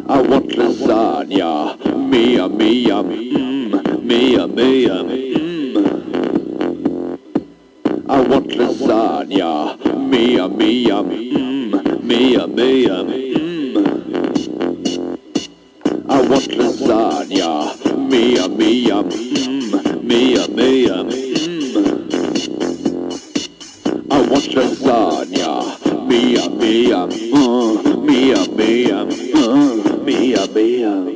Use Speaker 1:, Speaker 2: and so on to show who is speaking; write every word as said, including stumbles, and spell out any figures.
Speaker 1: I want lasagna. Mia, mia, mmm. Mia, mia, mmm. I want lasagna. Mia, mia, mmm. Mia, mia, mmm. I want lasagna. Mia, mia, mmm. Mia, mia, mmm. I want lasagna. Mia, mia, mmm. Mia, mia, mmm. Mia, mia.